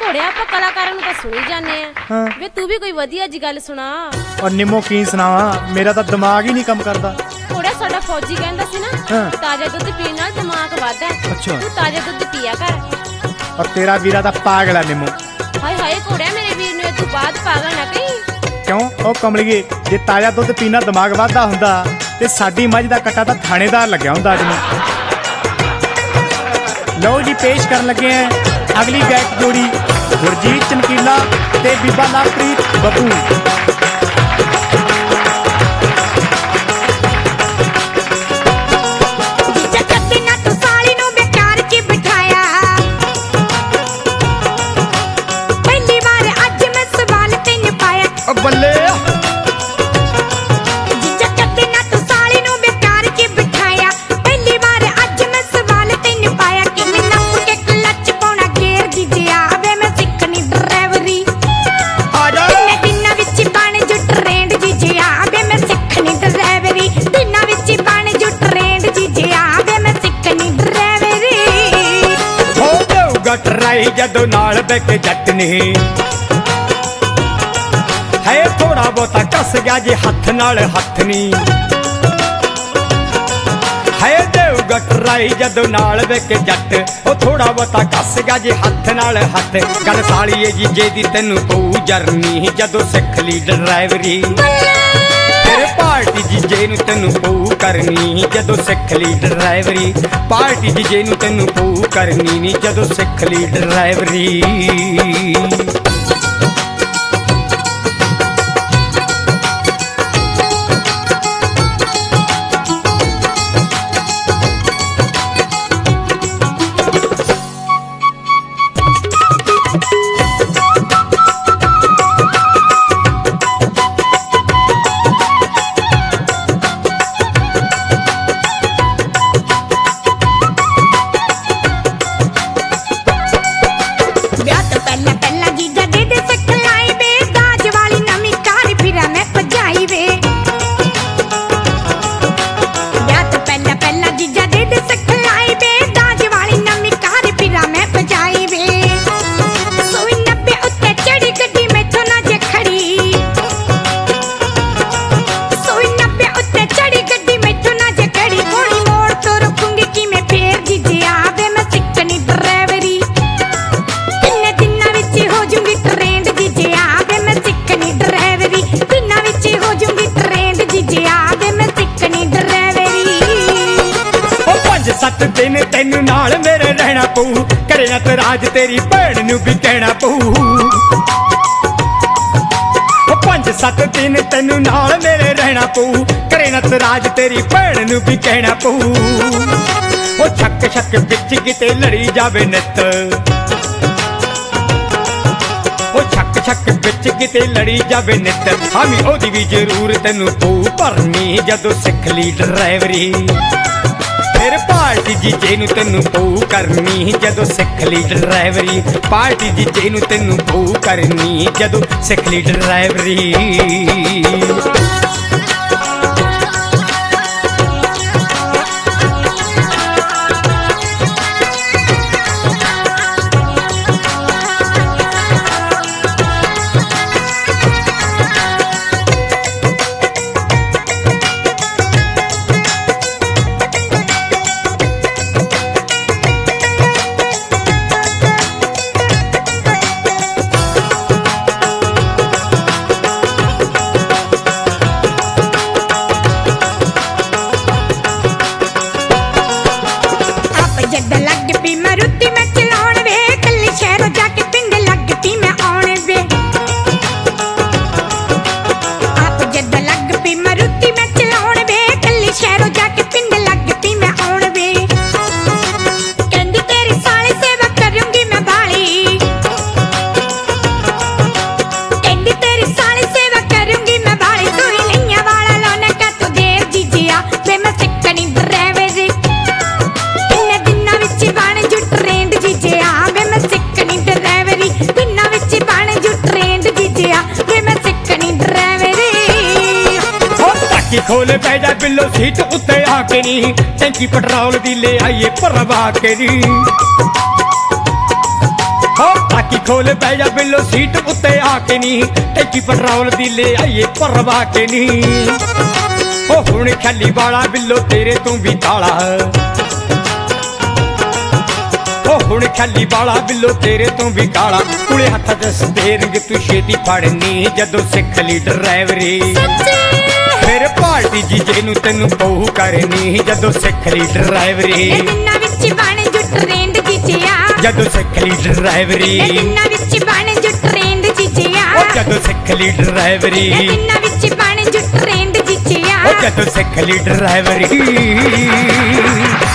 ਘੋੜਿਆ ਆਪਾਂ ਕਲਾਕਾਰਾਂ ਨੂੰ ਤਾਂ ਸੁਣੀ ਜਾਂਦੇ ਆ ਵੇ ਤੂੰ ਵੀ ਕੋਈ ਵਧੀਆ ਜੀ ਗੱਲ ਸੁਣਾ। ਔਰ ਨਿੰਮੋ ਕੀ ਸੁਣਾਵਾਂ, ਮੇਰਾ ਤਾਂ ਦਿਮਾਗ ਹੀ ਨਹੀਂ ਕੰਮ ਕਰਦਾ। ਘੋੜਿਆ ਸਾਡਾ ਫੌਜੀ ਕਹਿੰਦਾ ਸੀ ਨਾ ਤਾਜ਼ਾ ਦੁੱਧ ਪੀਣ ਨਾਲ ਦਿਮਾਗ ਵੱਧਦਾ। ਅੱਛਾ ਤੂੰ ਤਾਜ਼ਾ ਦੁੱਧ ਪੀਆ ਕਰ। ਔਰ ਤੇਰਾ ਵੀਰਾ ਤਾਂ ਪਾਗਲ ਆ ਨਿੰਮੋ। ਹਾਏ ਹਾਏ ਘੋੜਿਆ ਮੇਰੇ ਵੀਰ ਨੂੰ ਤੂੰ ਬਾਅਦ ਪਾਗਲ ਨਾ ਕਹੀਂ। ਕਿਉਂ ਉਹ ਕਮਲੀਏ, ਜੇ ਤਾਜ਼ਾ ਦੁੱਧ ਪੀਣਾ ਦਿਮਾਗ ਵੱਧਦਾ ਹੁੰਦਾ ਤੇ ਸਾਡੀ ਮੱਝ ਦਾ ਕੱਟਾ ਤਾਂ ਥਾਣੇਦਾਰ ਲੱਗਿਆ ਹੁੰਦਾ ਅੱਜ ਨੂੰ। ਲਓ ਜੀ ਪੇਸ਼ ਕਰਨ ਲੱਗੇ ਆ ਅਗਲੀ ਗਾਇਕ ਜੋੜੀ ਗੁਰਜੀਤ ਚਮਕੀਲਾ ਤੇ ਬੀਬਾ ਲਵਪ੍ਰੀਤ ਬੱਬੂ। ਬੱਲੇ ਟਰਾਈ ਜਦੋਂ ਨਾਲ ਬੈ ਕੇ ਜੱਟ ਨੇ ਹੈ ਥੋੜਾ ਬਹੁਤਾ ਕੱਸ ਗਿਆ ਜੇ ਹੱਥ ਨਾਲ ਹੱਥ ਨੀ ਹੈ ਦੇਊਗਾ ਟਰਾਈ ਜਦੋਂ ਨਾਲ ਬੈ ਕੇ ਜੱਟ ਉਹ ਥੋੜਾ ਬਹੁਤਾ ਕੱਸ ਗਿਆ ਜੇ ਹੱਥ ਨਾਲ ਹੱਥ। ਗੱਲ ਸਾਲੀਏ ਜੀਜੇ ਦੀ ਤੈਨੂੰ ਪਊ ਜਰਨੀ ਜਦੋਂ ਸਿੱਖ ਲਈ ਡਰਾਈਵਰੀ। ਤੇਰੇ ਪਾਰਟੀ ਜੀਜੇ ਨੂੰ ਤੈਨੂੰ ਪਊ ਕਰਨੀ ਜਦੋਂ ਸਿੱਖ ਲਈ ਡਰਾਈਵਰੀ। ਪਾਰਟੀ ਜੀਜੇ ਨੂੰ ਤੈਨੂੰ ਪਊ ਕਰਨੀ ਨੀ ਜਦੋਂ ਸਿੱਖ ਲਈ ਡਰਾਈਵਰੀ। ਸੱਤ ਦਿਨ ਤੈਨੂੰ ਨਾਲ ਮੇਰੇ ਰਹਿਣਾ ਪਊ ਕਰੇ ਨਾ ਤਰਾਜ ਤੇਰੀ ਭੈਣ ਨੂੰ ਵੀ ਕਹਿਣਾ ਪਊ। 5-7 ਦਿਨ ਤੈਨੂੰ ਨਾਲ ਮੇਰੇ ਰਹਿਣਾ ਪਊ ਕਰੇ ਨਾ ਤਰਾਜ ਤੇਰੀ ਭੈਣ ਨੂੰ ਵੀ ਕਹਿਣਾ ਪਊ। ਉਹ ਛੱਕ ਛੱਕ ਵਿੱਚ ਕਿਤੇ ਲੜੀ ਜਾਵੇ ਨਿੱਤ ਉਹ ਛੱਕ ਛੱਕ ਵਿੱਚ ਕਿਤੇ ਲੜੀ ਜਾਵੇ ਨਿੱਤ ਹਾਮੀ ਉਹਦੀ ਵੀ ਜ਼ਰੂਰ ਤੈਨੂੰ ਪਊ ਭਰਨੀ ਜਦੋਂ ਸਿੱਖ ਲਈ ਡਰਾਈਵਰੀ। ਫਿਰ ਪਾਰਟੀ ਜੀਜੇ ਨੂੰ ਤੈਨੂੰ ਪਊ ਕਰਨੀ ਜਦੋਂ ਸਿੱਖ ਲਈ ਡਰਾਈਵਰੀ। ਪਾਰਟੀ ਜੀਜੇ ਨੂੰ ਤੈਨੂੰ ਪਊ ਕਰਨੀ ਜਦੋਂ ਸਿੱਖ ਲਈ ਡਰਾਈਵਰੀ। खोल बैजा बिल्लो सीट उत्ते आके नी टंकी पेट्रोल दी ले आइए भरवा के नी हो बाकी खोल बह जा बिल्लो सीट उत्ते आके नी टैकी पेट्रोल दी ले आइए परवा के नी ओ हुण खैली वाला बिल्लो तेरे तू भी काला ओ हुण खैली वाला बिल्लो तेरे तू भी काला कुले हत्थ च स्टीयरिंग तू छेती फड़नी जदों सिख ली ड्राइवरी फिर पार्टी जीजे नू तैनू पहू करनी जदों सिख ली ड्राइवरी जदों सिख ली ड्राइवरी जदों सिख ली ड्राइवरी जदों सिख ली ड्राइवरी